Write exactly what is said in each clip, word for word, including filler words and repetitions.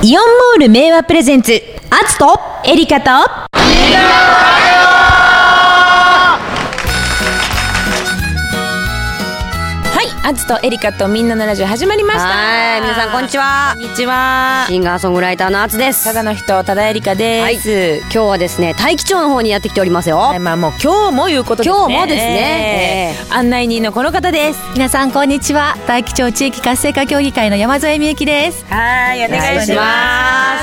イオンモール名和プレゼンツ、アツとエリカとみんなアツとエリカとみんなのラジオ始まりました。 はい、皆さんこんにちは。 こんにちは。 シンガーソングライターのアツです。 ただの人、ただエリカです、 はい、今日はですね、大樹町の方にやってきておりますよ。 はい、まあもう今日もいうことですね。 今日もですね、 えー、案内人のこの方です。 皆さんこんにちは。大樹町地域活性化協議会の山添美幸です。 はい、お願いします。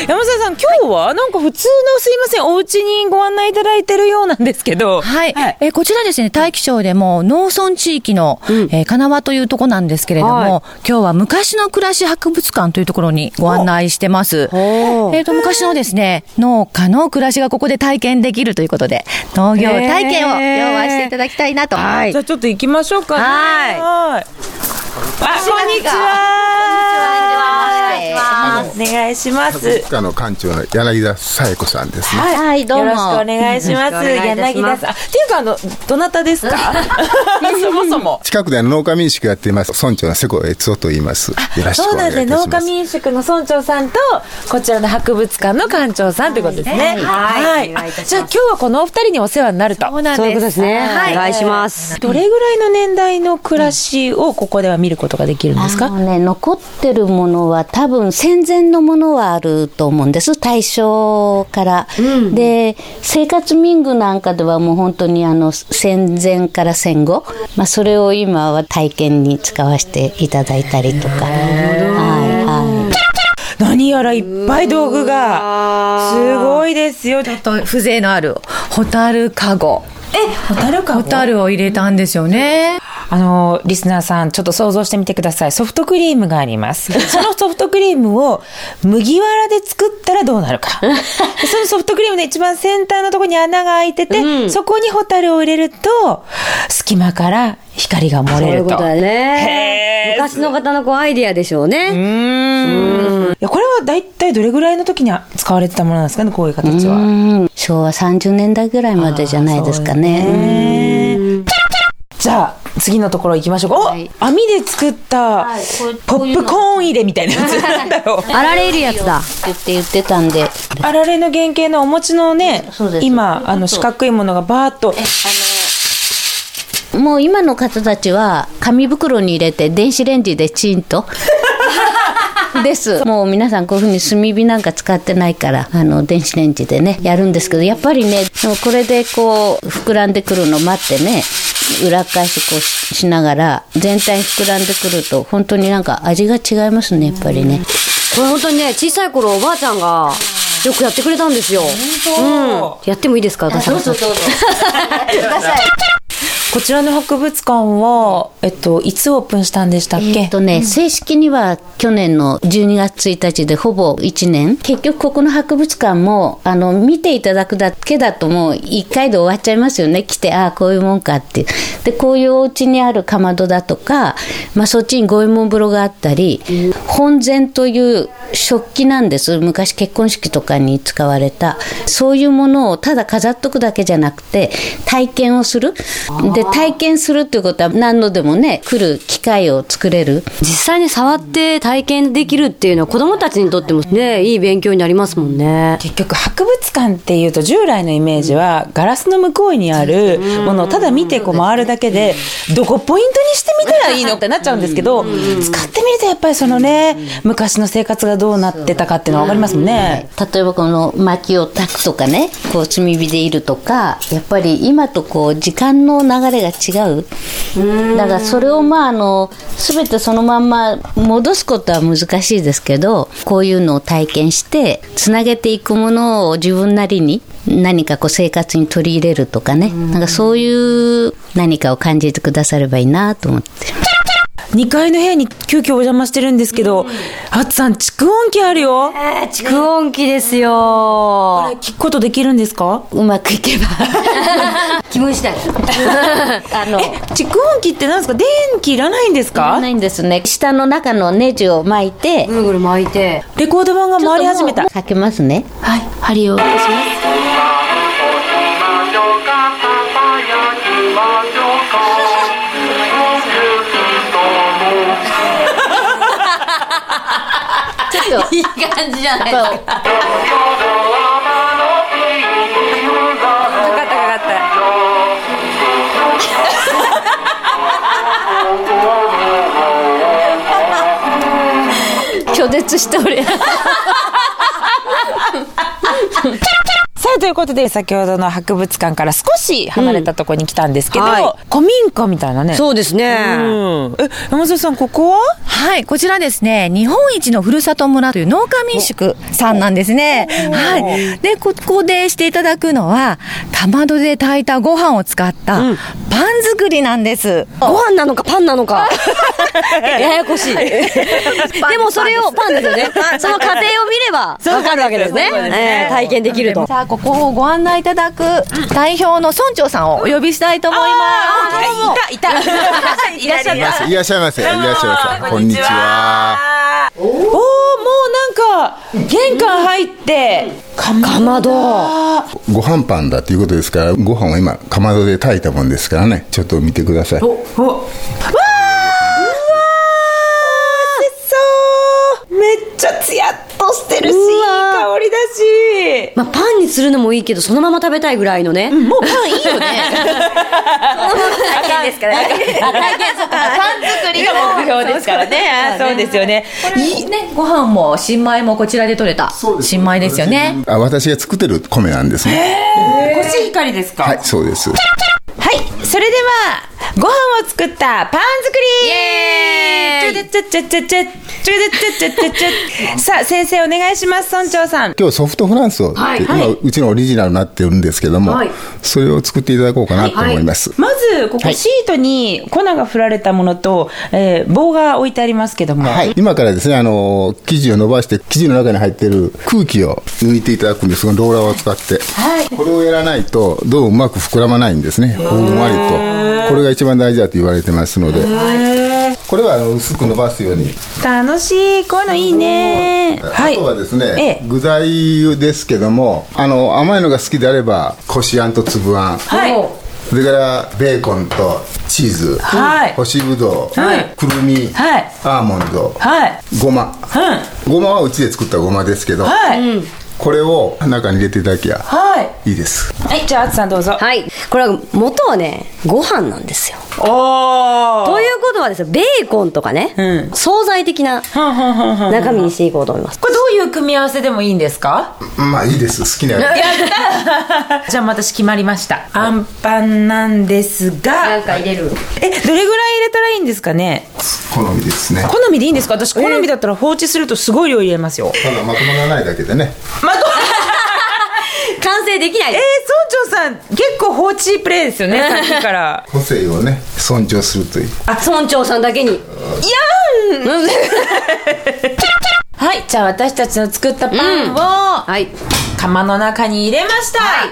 山添さん、今日はなんか普通のすいませんお家にご案内いただいてるようなんですけど、 はい、はい、えー、こちらですね、大樹町でも農村地域の、うん、えー、金輪というところなんですけれども、はい、今日は昔の暮らし博物館というところにご案内してます。えーと昔のですね、農家の暮らしがここで体験できるということで、農業体験を用意していただきたいなと。 はい、じゃあちょっと行きましょうかね。 はい。 はい、あ、こんにちは。お願いします。 博物館の館長の柳田紗恵子さんですね。 はい、 はい、どうもよろしくお願いします。柳田さん、っていうかあのどなたですか？そもそも近くで農家民宿やっています村長の瀬古悦夫と言います。よろしくお願いいたします。そうなんですね。 農家民宿の村長さんとこちらの博物館の館長さんということですね。はい。はい、じゃあ今日はこのお二人にお世話になると。 そうなんです。そういうことですね。はい、お願いします。 どれぐらいの年代の暮らしをここでは見ることができるんですか？ あのね、残ってるものは多分戦前のものはあると思うんです。大正から、うん、で生活民具なんかではもう本当にあの戦前から戦後、まあ、それを今は体験に使わせていただいたりとか、はいはい、 何やらいっぱい道具がすごいですよ。 ちょっと風情のあるホタルカゴ、 え、ホタルカゴ、 ホタルを入れたんですよね。 あのリスナーさんちょっと想像してみてください。ソフトクリームがあります。そのソフトクリームを麦わらで作ったらどうなるか。そのソフトクリームの一番先端のところに穴が開いてて、うん、そこにホタルを入れると隙間から光が漏れると。 そういうことだね。昔の方のこうアイディアでしょうね。うーん。 いや、これはだいたいどれぐらいの時に使われてたものなんですかね、こういう形は。 うーん、しょうわさんじゅうねんだいぐらいまでじゃないですかね。 じゃあ次のところ行きましょうか。はい、お、網で作ったポップコーン入れみたいなやつなんだろう。 あられいるやつだって言って言ってたんで、 あられの原型のお餅のね、今あの四角いものがバーッと、 あのもう今の方たちは紙袋に入れて電子レンジでチンとです。もう皆さんこういうふうに炭火なんか使ってないからあの電子レンジでねやるんですけど、やっぱりねこれでこう膨らんでくるの待ってね、裏返しこう し, しながら全体に膨らんでくると本当になんか味が違いますね、やっぱりね。 これ本当にね、小さい頃おばあちゃんがよくやってくれたんですよ。うん、やってもいいですか？ どうぞどうぞください。 こちらの博物館は、えっと、いつオープンしたんでしたっけ？ えっとね、うん、正式には去年のじゅうにがつついたちでほぼいちねん。結局ここの博物館もあの見ていただくだけだともういっかいで終わっちゃいますよね。来て、ああこういうもんかって。でこういうお家にあるかまどだとか、まあ、そっちに五右衛門風呂があったり、うん、本膳という食器なんです。昔結婚式とかに使われたそういうものをただ飾っとくだけじゃなくて体験をする。で体験するっていうことは何度でもね来る機会を作れる。 実際に触って体験できるっていうのは子どもたちにとってもねいい勉強になりますもんね。 結局博物館っていうと従来のイメージはガラスの向こうにあるものをただ見てこう回るだけでどこポイントにしてみたらいいのってなっちゃうんですけど、使ってみるとやっぱりそのね昔の生活がどうなってたかっていうのは分かりますもんね。 例えばこの薪を焚くとかね、こう炭火でいるとか、やっぱり今とこう時間の流れが違う。だからそれをまああの全てそのまんま戻すことは難しいですけど、こういうのを体験してつなげていくものを自分なりに何かこう生活に取り入れるとかね、なんかそういう何かを感じてくださればいいなと思って。 にかいの部屋に急遽お邪魔してるんですけど、あつさん蓄音機あるよ。 えー、蓄音機ですよ。 これ聞くことできるんですか？ うまくいけば気分次第あのえ蓄音機って何ですか？電気いらないんですか？ いらないんですね。下の中のネジを巻いてぐるぐる巻いてレコード盤が回り始めた。 かけますね。 はい、針を落とします。 いい感じじゃないですか。かかったかかった拒絶しておる。 さあということで先ほどの博物館から少し離れたところに来たんですけど、うん、はい、古民家みたいなね。 そうですね、 うん、え山添さんここは？ はい、こちらですね、日本一のふるさと村という農家民宿さんなんですね。はい。で、ここでしていただくのは、かまどで炊いたご飯を使ったパン作りなんです。うん、 ご飯なのかパンなのか。ややこしい。でもそれをパンですよね。その過程を見ればわかるわけですね。えー、体験できると。 さあ、ここをご案内いただく代表の村長さんをお呼びしたいと思います。 いた、いた。いらっしゃいませ。 いらっしゃいませ。いらっしゃいませ。こんにちは。 おー、もうなんか、玄関入って、 かまど。 ご飯パンだということですから、ご飯を今、かまどで炊いたもんですからね、ちょっと見てください。お、お、わー、うわー、めっちゃツヤっとしてるし、いい香りだし。 まあ、パンにするのもいいけど、そのまま食べたいぐらいのね。 うん、もうパンいいよね。 体験ですからね。体験、そうか。 パン作りが目標ですからね。あ、そうですよね。 いいね、ご飯も新米もこちらで取れた新米ですよね。 あ、私が作ってる米なんですね。 コシヒカリですか？ はい、そうです。 はい、それではご飯を作ったパン作り。イエーイ。ちょちょちょちょちょちょちょちょちょちょ。さあ先生お願いします。村長さん。 今日ソフトフランスを、はい、今うちのオリジナルになってるんですけども、はい、それを作っていただこうかなと思います。 はいはい、まずここシートに粉が振られたものと、えー、棒が置いてありますけども、 はい、今からですね、あの生地を伸ばして生地の中に入っている空気を抜いていただくんですが、ローラーを使って、はい、これをやらないとどうもうまく膨らまないんですね。ふんわりと。これが一番大事だと言われてますので、これはあの薄く伸ばすように。 楽しい、こういうのいいね。 あとはですね、はい、ええ、具材ですけども、あの甘いのが好きであればこしあんと粒あん、はい、それからベーコンとチーズ、はい、干しぶどう、はい、くるみ、はい、アーモンド、はい、ごま、はい、ごまはうちで作ったごまですけど、はい、うん、これを中に入れていただきゃいいです。 はい、じゃああつさんどうぞ。 はい、これは元はねご飯なんですよ。おー、ということはですね、ベーコンとかね、うん、惣菜的な中身にしていこうと思います。 これどういう組み合わせでもいいんですか？ まあいいです、好きなやつ。 じゃあ私決まりました。あんパンなんですが、 なんか入れる。 え、どれぐらい入れたらいいんですかね？ 好みですね。 好みでいいんですか？私好みだったら放置するとすごい量入れますよ。 ただまとまらないだけでね。まと完成できない。 えー、村長さん結構放置プレイですよね。さっきから個性をね尊重するという。 あ、村長さんだけに。いやんはい、じゃあ私たちの作ったパンを、うん、はい、釜の中に入れました。はい、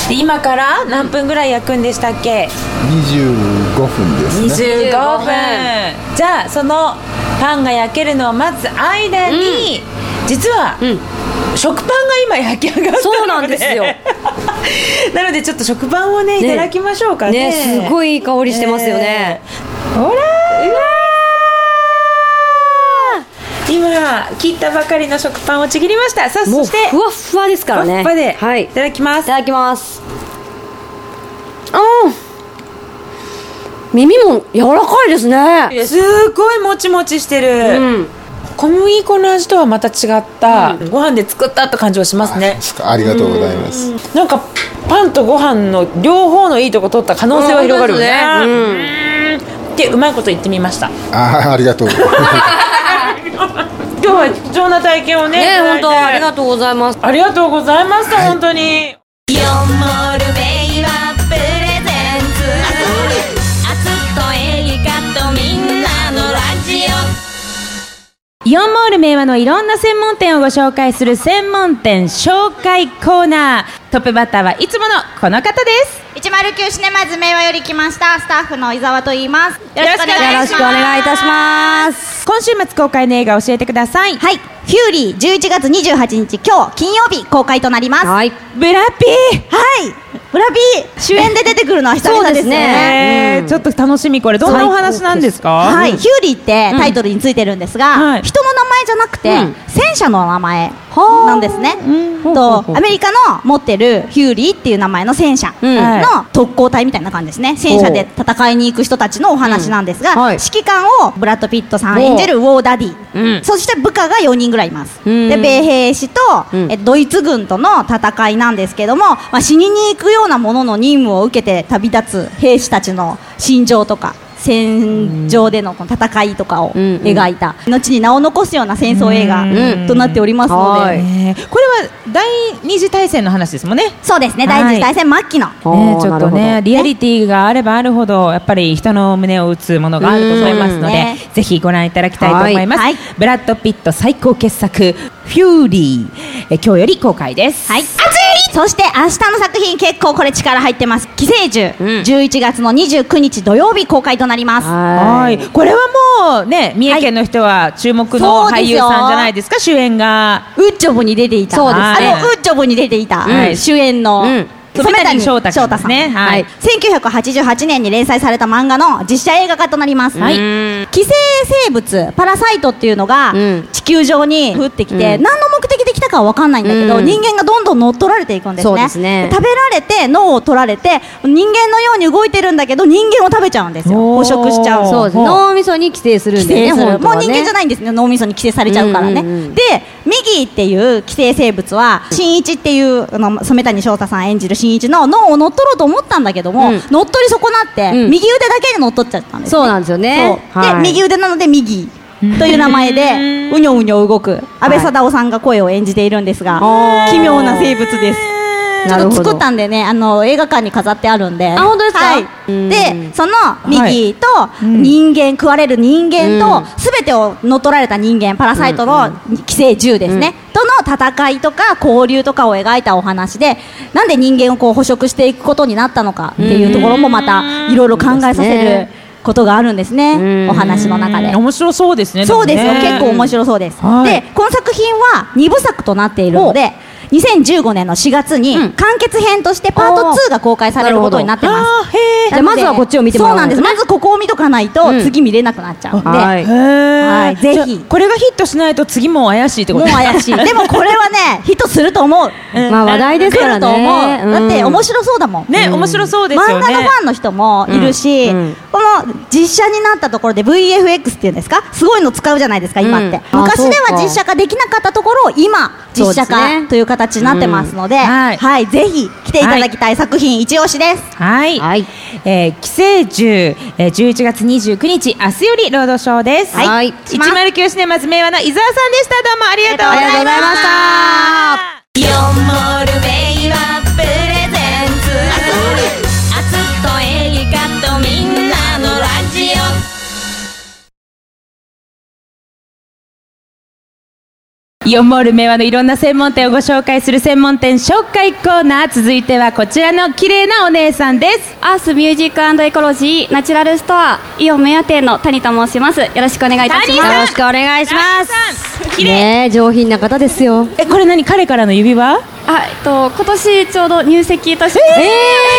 で今から何分ぐらい焼くんでしたっけ？ にじゅうごふんですね。 にじゅうごふん。じゃあそのパンが焼けるのを待つ間に、うん、実は、うん、食パンが今焼き上がったので、 そうなんですよ。 なのでちょっと食パンをねいただきましょうかね。 ね、すごいいい香りしてますよね。 ほらー、うわー、今切ったばかりの食パンをちぎりました。さあそしてふわふわですからね。 ふわふわで、はい、いただきます。 いただきます。あー、耳も柔らかいですね。 すごいもちもちしてる、うん、小麦粉の味とはまた違った、うん、ご飯で作ったって感じはしますね。 あ, ありがとうございます。 なんかパンとご飯の両方のいいとこ取った可能性は広がるよね。うん、でうまいこと言ってみました。 あありがとうございます。 今日は貴重な体験をね。 ね、本当ありがとうございます。 ありがとうございました、はい、本当に。 イオンモールメイはプレゼンツ、あつとエリカとみんなのラジオ。 イオンモール明和のいろんな専門店をご紹介する専門店紹介コーナー。トップバッターはいつものこの方です。 いちまるきゅうシネマズ明和より来ましたスタッフの伊沢と言います。よろしくお願いします。 よろしくお願いいたします。 今週末公開の映画を教えてください。 はい、フューリーじゅういちがつにじゅうはちにち今日金曜日公開となります。 はい、 ブラピー、 はいブラピ主演で出てくるのは久々ですね。 えーちょっと楽しみ。これどんなお話なんですか？ はい、ヒューリーってタイトルについてるんですが、 はい人の名前じゃなくて、 うん戦車の名前なんですね。 ほうほうとほうアメリカの持ってるヒューリーっていう名前の戦車うんの特攻隊みたいな感じですね。戦車で戦いに行く人たちのお話なんですが、 うんはい指揮官をブラッド・ピットさん演じるウォー・ダディ、 うんそして部下がよにんぐらいいます。 うんで米兵士と、 うんえドイツ軍との戦いなんですけども、まあ、死にに行くようなものの任務を受けて旅立つ兵士たちの心情とか戦場でのこの戦いとかをうん描いた、後に名を残すような戦争映画うんとなっておりますので、 はいえーこれは第二次大戦の話ですもんね。 そうですね、 はい第一次大戦末期の、 ね、ちょっとなるほねどリアリティがあればあるほどやっぱり人の胸を打つものがあると思いますので、 うんねぜひご覧いただきたいと思います、 はいブラッド・ピット最高傑作フューリー、え今日より公開です。 はい、そして明日の作品結構これ力入ってます。寄生獣、 うんじゅういちがつのにじゅうくにち土曜日公開となります。 はい、これはもうね三重県の人は注目の俳優さんじゃないですか、主演が。 ウッジョブに出ていた、 そうですねあのウッジョブに出ていた、 はい主演の、 うん染谷翔太さんですね。 はいはい、せんきゅうひゃくはちじゅうはちねんに連載された漫画の実写映画化となります。 はい寄生生物パラサイトっていうのがうん地球上に降ってきて、 うん何の目的で来たかは分かんないんだけど、 うん人間がどんどん乗っ取られていくんですね。 そうですね食べられて脳を取られて人間のように動いてるんだけど人間を食べちゃうんですよ。 おー捕食しちゃう。 そうです。 ほう脳みそに寄生するん寄でね。 生する、 本当はねもう人間じゃないんですね。脳みそに寄生されちゃうからね、 うんうんうんでミギーっていう寄生生物は新一っていうあの染谷翔太さん演じる新一の脳を乗っ取ろうと思ったんだけども、 うん乗っ取り損なって、 うん右腕だけに乗っ取っちゃったんです、ね、 そうなんですよねそうで、 はい右腕なのでミギーという名前でうにょうにょ動く安倍貞夫さんが声を演じているんですが、 あー奇妙な生物です。ちょっとなるほど作ったんでね、あの映画館に飾ってあるんで。 あ本当ですかはい、 うんでそのミギーと人間、食われる人間とすべてを乗っ取られた人間パラサイトの寄生獣ですね、との戦いとか交流とかを描いたお話で、なんで人間をこう捕食していくことになったのかっていうところもまたいろいろ考えさせることがあるんですね、 うんお話の中で。 面白そうですね。 そうですよ、 もね結構面白そうです、 はいでこの作品はにぶさくとなっているのでにせんじゅうごねんのしがつにうん完結編としてパートツーが公開されることになってます。 あーへーじゃあまずはこっちを見てもらおうそうなんです、まずここを見とかないとうん次見れなくなっちゃうんで、 はいへーはいぜひじゃあこれがヒットしないと次も怪しいってこもうと。 怪しいでもこれはねヒットすると思う、 まあ話題ですからね。 来ると思う、だって面白白そうだもん、 ね、面白そうですよね。 漫画のファンの人もいるし、 うんうんこの実写になったところで ブイエフエックス っていうんですか、すごいの使うじゃないですか今って、 うんあ昔でそうかは実写化できなかったところを今実写そうです化ねという形になってますので、 うんはいはい、ぜひ来ていただきたい作品一押しです。 はい。 はいえー寄生獣、えー、じゅういちがつにじゅうくにち、明日よりロードショーです。 はいはいいちまるきゅうシネマズ明和の伊沢さんでした。どうもありがとうございました。 ありがとうございました。 よんモールベイはプレゼンツあつっとエリカとみんなのラジオイオンモール明和のいろんな専門店をご紹介する専門店紹介コーナー。続いてはこちらの綺麗なお姉さんです。 アースミュージック&エコロジーナチュラルストアイオン明和店の谷と申します。よろしくお願いいたします。 よろしくお願いします。 綺麗。 ねえ上品な方ですよ。 え、これ何、彼からの指輪？ あ、えっと今年ちょうど入籍として、 ええ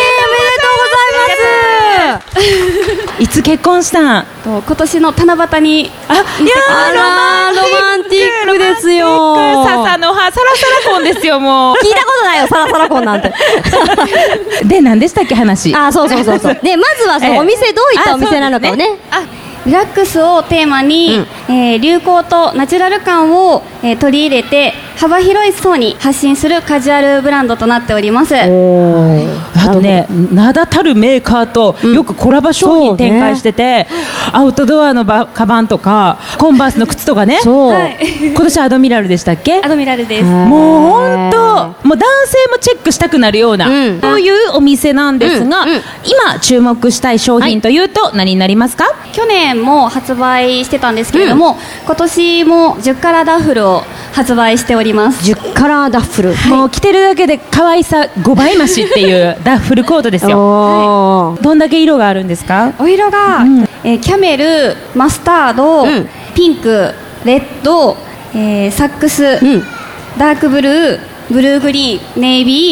おめでとうございます。 いつ結婚したん？ と今年の七夕にあ、いやあらロマンティックですよ。 笹の葉サラサラ婚ですよ、も聞いたことないよサラサラ婚なんて。 う。で、何でしたっけ話？ あそうそうそうそう。でまずはそええのお店どういったお店なのかをね。 リラックスをテーマに、えー流行とナチュラル感を、えー取り入れて幅広い層に発信するカジュアルブランドとなっております。 あとね、名だたるメーカーとよくコラボ商品展開してて、アウトドアのバカバンとかコンバースの靴とかね。 そう。 はい今年アドミラルでしたっけ？ アドミラルです。 もう本当、もう男性もチェックしたくなるような、 うんそういうお店なんですが、 うんうん今注目したい商品というと何になりますか？ 去年も発売してたんですけれども、今年もじゅうカラーダッフルを発売しております。 じゅうカラーダッフル。 もう着てるだけで可愛さごばい増しっていうダッフルコートですよ。 おーどんだけ色があるんですか？ お色が、 うんえーキャメル、マスタード、 うんピンク、レッド、えーサックス、 うんダークブルー、ブルーグリーン、ネイビー、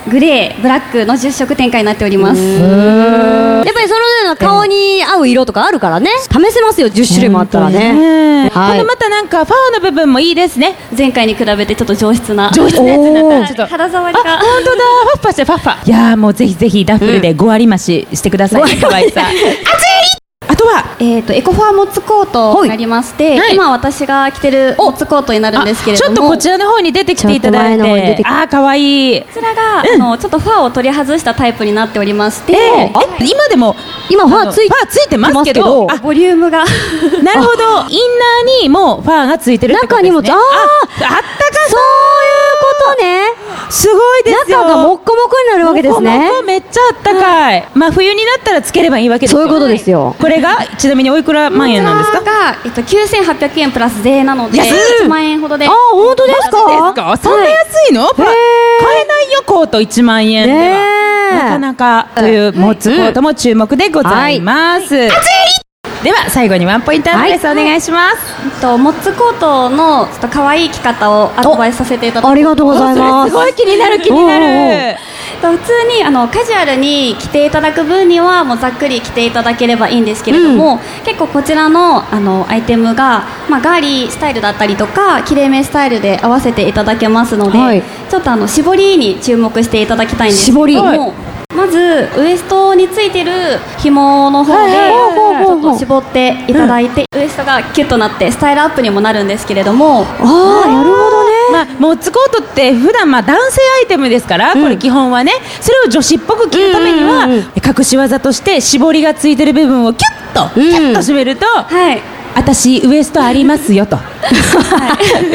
グレー、ブラックのじゅっしょく展開になっております。 やっぱりそのような顔に合う色とかあるからね、試せますよ、じゅっしゅるいもあったらね。 このまたなんかファーの部分もいいですね。 前回に比べてちょっと上質な上質なやつになった。ちょっと肌触りが本当だ、ファッファしてファッファ。いやーもうぜひぜひダッフルでご割増ししてください。可愛さ。熱い。あとは、 えー、とエコファーモッツコートになりまして、はい、今私が着てるモッツコートになるんですけれども、 ちょっとこちらの方に出てきていただいて、あーかわいい。 こちらが、うん、あのちょっとファーを取り外したタイプになっておりまして、 えー、今でも今ファーついファーついてますけど、 ボリュームがなるほど、インナーにもファーがついてるってことですね。 中にも、ああ、あったかそうことね。 すごいですよ。 中がもっこもこになるわけですね。 もこもこめっちゃあったかい。まあ冬になったらつければいいわけですよ。 そういうことですよ。 これがちなみにおいくら万円なんですか？ こちらが、えっと、きゅうせんはっぴゃくえんプラス税なのでいちまんえんほどで。 あ、本当ですか？ そんな安いの？買えないよ、コートいちまんえんでは。なかなかというモッツコートも注目でございます。熱い！では最後にワンポイントアドバイスお願いします。 えっとモッツコートのちょっと可愛い着方をアドバイスさせていただきます。 ありがとうございます。 すごい気になる気になる。 普通にあのカジュアルに着ていただく分にはもうざっくり着ていただければいいんですけれども、うん、結構こちらのあのアイテムが、まあ、ガーリースタイルだったりとかきれいめスタイルで合わせていただけますので、はい、ちょっとあの絞りに注目していただきたいんですけども、絞りまずウエストについてる紐の方でちょっと絞っていただいて、うん、ウエストがキュッとなってスタイルアップにもなるんですけれども、 ああなるほどね。 まあ、モッツコートって普段まあ男性アイテムですから、うん、これ基本はねそれを女子っぽく着るためには、うんうんうん、隠し技として絞りがついてる部分をキュッと、うん、キュッと締めると、はい、私ウエストありますよと、はい、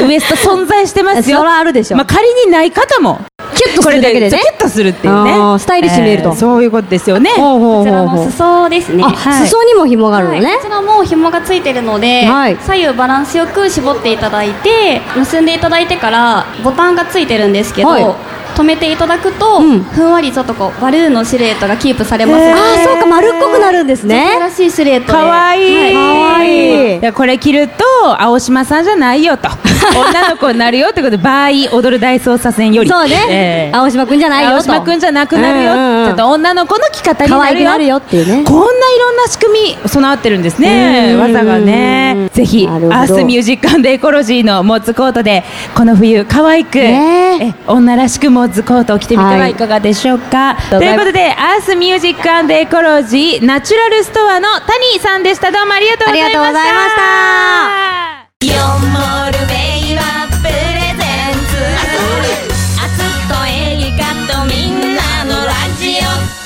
ウエスト存在してますよ。 それはあるでしょ。 まあ、仮にない方もキュッとするだけでね、 キュッとするっていうね、 スタイリッシュに見えると、えー、 そういうことですよね。 ほうほうほうほう、こちらの裾ですね。 はい、裾にも紐があるのね、はい、 こちらも紐がついてるので、はい、左右バランスよく絞っていただいて結んでいただいてからボタンがついてるんですけど、はい、止めていただくと、うん、ふんわりちょっとこうバルーンのシルエットがキープされます。 ああそうか、丸っこくなるんですね。 素晴らしいシルエットでかわいい、 かわいい。 いやこれ着ると青島さんじゃないよと女の子になるよってことでバーイ踊る大捜査線よりそうね、えー、青島くんじゃないよと、 青島くんじゃなくなるよ、うんうん、ちょっと女の子の着方になるよ、 可愛くなるよっていうね。 こんないろんな仕組み備わってるんですね、技がね。ぜひアースミュージック&エコロジーのモッツコートでこの冬可愛く、ね、え女らしくモッツコートを着てみてはいかがでしょうか、はい、ということでアースミュージック&エコロジーナチュラルストアの谷さんでした。どうもありがとうございました。 ありがとうございました。 ヨンモールベイはプレゼンツアツとエリカとみんなのラジオ。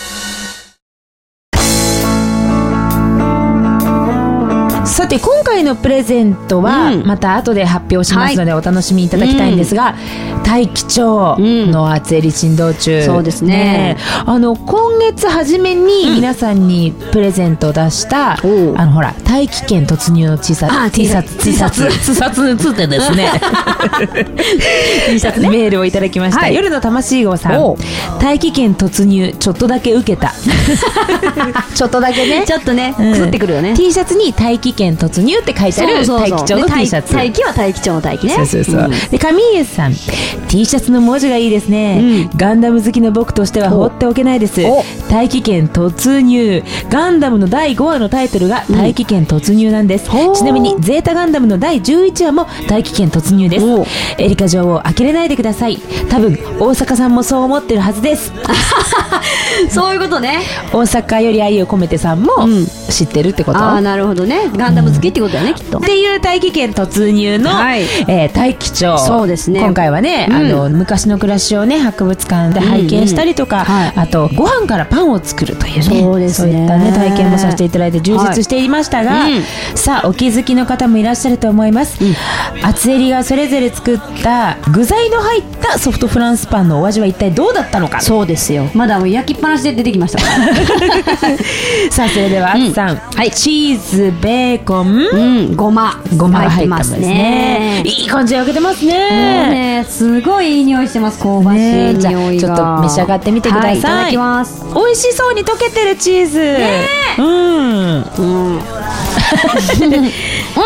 さて今回のプレゼントはまた後で発表しますのでお楽しみいただきたいんですが、うん、大樹町の厚襟珍道中、うん、 そうですね、 あの今月初めに皆さんにプレゼントを出した、うん、あのほら大気圏突入の T シャツ T シャツ T シャツ T シャツについてですねT シャツねメールをいただきました、はい、夜の魂号さん、大気圏突入ちょっとだけ受けたちょっとだけねちょっとねくすってくるよね、 うん、T シャツに大気圏突入って書いてある大気町の T シャツ。 大気は大気町の大気ね。 そうそうそう、うん、で上家さん T シャツの文字がいいですね、うん、ガンダム好きの僕としては放っておけないです。大気圏突入、ガンダムのだいごわのタイトルが大気圏突入なんです、うん、ちなみにゼータガンダムのだいじゅういちわも大気圏突入です。エリカ女王呆れないでください。多分大阪さんもそう思ってるはずですそういうことね。 大阪より愛を込めてさんも知ってるってこと、うん、 ああなるほどね。ガンダム好きってことだよね、うん、きっとっていう大気圏突入の、はい、えー、大気町。 そうですね。 今回はね、うん、あの昔の暮らしをね博物館で拝見したりとか、うんうん、はい、あとご飯からパンを作るというね、そうですね、そういったね体験もさせていただいて充実していましたが、はい、うん、さあお気づきの方もいらっしゃると思います、うん、厚襟がそれぞれ作った具材の入ったソフトフランスパンのお味は一体どうだったのか。 そうですよ、まだ焼きっぱなしで出てきましたからさあそれではあつさん、うん、はい、チーズ、ベーコン、 うん、ごまごまが入ってますね。いい感じで焼けてますね。もうねすごいいい匂いしてます。香ばしい匂いが。 ちょっと召し上がってみてください、はい、いただきます。 美味しそうに溶けてるチーズ、ね、うん、うんうん、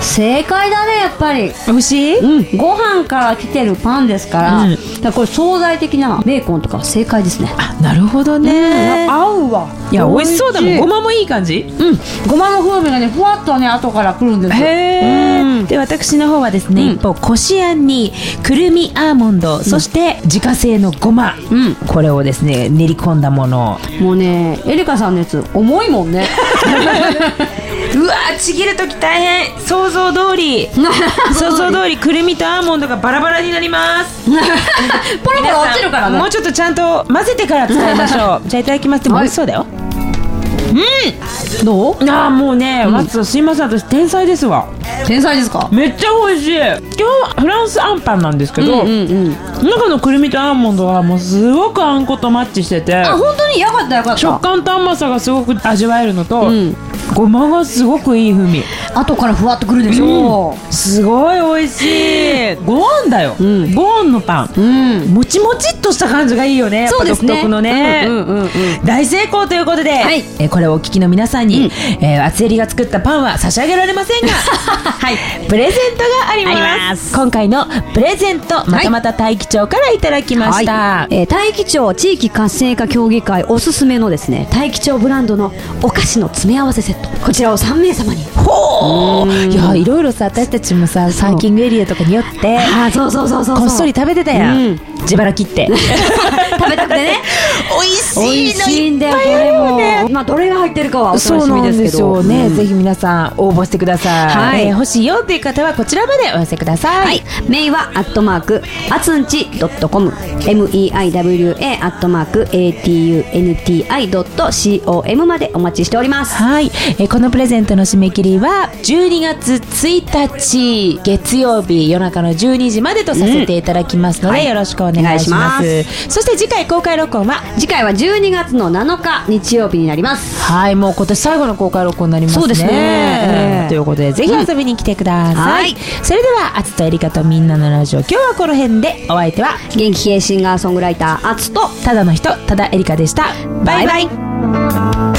正解だね、やっぱり。 美味しい？ うん。ご飯から来てるパンですから、 うん、 だからこれ惣菜的なベーコンとか正解ですね。 あ、なるほどね。 合うわ。 いや、美味しそうだもん。ごまもいい感じ？ うん。ごまの風味がね、ふわっとね、後からくるんですよ。 へー。で、私の方はですね、うん、一方、こしあんにくるみアーモンド、うん、そして自家製のごま、うん、これをですね、練り込んだもの。 もうね、エリカさんのやつ重いもんね。 うわー、ちぎるとき大変。想像通り想像通りくるみとアーモンドがバラバラになります。 ポロポロ落ちるからね。 もうちょっとちゃんと混ぜてから使いましょう。じゃあいただきます。でも美味しそうだよ。うん、どう？ああ、もうね、マツ、すいません、私天才ですわ。 天才ですか？ めっちゃ美味しい。今日フランスあんパンなんですけど、うんうんうん、中のくるみとアーモンドはもうすごくあんことマッチしてて、 あ、本当によかったよかった。 食感と甘さがすごく味わえるのと、うん、ごまがすごくいい風味。 後からふわっとくるでしょ、 うん、すごい美味しい。ごあんだよ、うん、ごあんのパン、うん、もちもちっとした感じがいいよね。 そうですね、 独特のね、うんうんうんうん、大成功ということで、はい、えこれをお聞きの皆さんに、うん、えー、厚えりが作ったパンは差し上げられませんがはい、プレゼントがあります。あります。今回のプレゼント、またまた大樹町からいただきました、 はい、えー、大樹町地域活性化協議会おすすめのですね、大樹町ブランドのお菓子の詰め合わせセット、こちらをさんめいさまに。 ほー、いや、いろいろさ、私たちもさ、サーキングエリアとかによってあ、そうそうそうそう、 こっそり食べてたやん、うん、自腹切って食べたくてね美味しいの美味しいんだよ、これも。まあ、どれが入ってるかはお楽しみですけど。 そうなんですよね、うん、ぜひ皆さん応募してください、はい、えー、欲しいよっていう方はこちらまでお寄せください。はい、 メイはアットマークあつんち .com、 メイワ アットマーク アトゥンティ ドット コム までお待ちしております。 はい、えー、このプレゼントの締め切りはじゅうにがつついたち月曜日夜中のじゅうにじまでとさせていただきますので、うん、はい、よろしくお願いします。そして次回公開録音は次回はじゅうにがつのなのか日曜日になります。 はい、もう今年最後の公開録音になりますね。 そうですね、 えー、ということでぜひ遊びに来てください、うん、はい、それではあつとえりかとみんなのラジオ、今日はこの辺で。お相手は元気系シンガーソングライターあつとただの人、ただえりかでした。バイバイ。